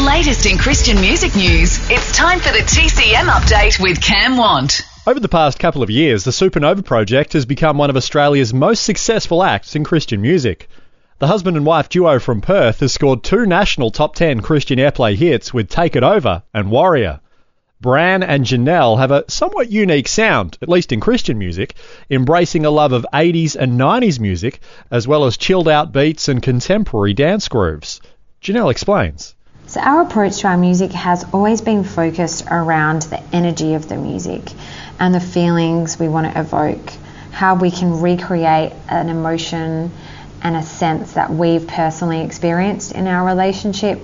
latest in Christian music news, it's time for the TCM update with Cam Want. Over the past couple of years, the Supernova Project has become one of Australia's most successful acts in Christian music. The husband and wife duo from Perth has scored 2 national top 10 Christian airplay hits with Take It Over and Warrior. Bran and Janelle have a somewhat unique sound, at least in Christian music, embracing a love of 80s and 90s music, as well as chilled out beats and contemporary dance grooves. Janelle explains. So our approach to our music has always been focused around the energy of the music and the feelings we want to evoke, how we can recreate an emotion and a sense that we've personally experienced in our relationship.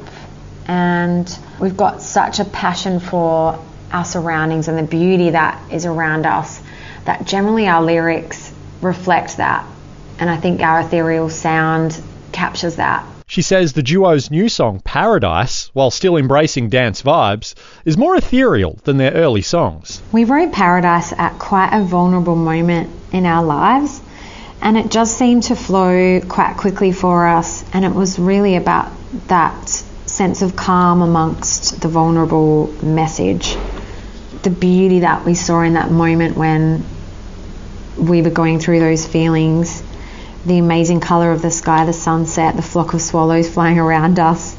And we've got such a passion for our surroundings and the beauty that is around us that generally our lyrics reflect that. And I think our ethereal sound captures that. She says the duo's new song, Paradise, while still embracing dance vibes, is more ethereal than their early songs. We wrote Paradise at quite a vulnerable moment in our lives, and it just seemed to flow quite quickly for us, and it was really about that sense of calm amongst the vulnerable message. The beauty that we saw in that moment when we were going through those feelings, the amazing colour of the sky, the sunset, the flock of swallows flying around us,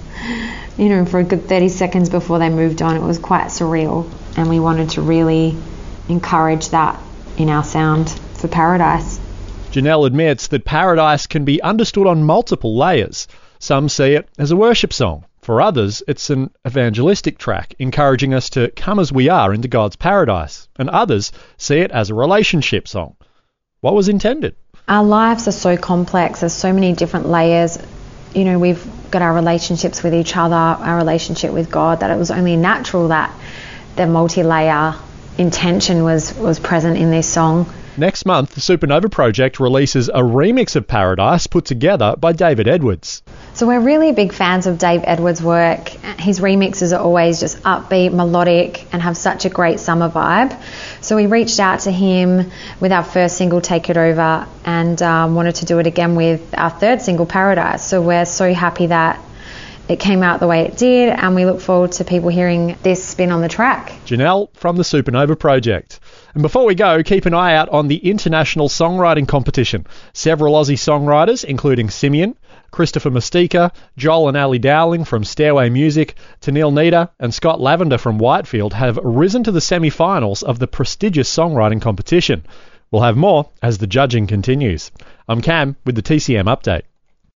for a good 30 seconds before they moved on. It was quite surreal, and we wanted to really encourage that in our sound for Paradise. Janelle admits that Paradise can be understood on multiple layers. Some see it as a worship song. For others, it's an evangelistic track, encouraging us to come as we are into God's paradise. And others see it as a relationship song. What was intended? Our lives are so complex. There's so many different layers. We've got our relationships with each other, our relationship with God, that it was only natural that the multi-layer intention was present in this song. Next month, the Supernova Project releases a remix of Paradise put together by David Edwards. So we're really big fans of Dave Edwards' work. His remixes are always just upbeat, melodic, and have such a great summer vibe. So we reached out to him with our first single, Take It Over, and wanted to do it again with our third single, Paradise. So we're so happy that it came out the way it did, and we look forward to people hearing this spin on the track. Janelle from the Supernova Project. And before we go, keep an eye out on the International Songwriting Competition. Several Aussie songwriters, including Simeon, Christopher Mastika, Joel and Ali Dowling from Stairway Music, Tanil Nida and Scott Lavender from Whitefield, have risen to the semi-finals of the prestigious songwriting competition. We'll have more as the judging continues. I'm Cam with the TCM Update.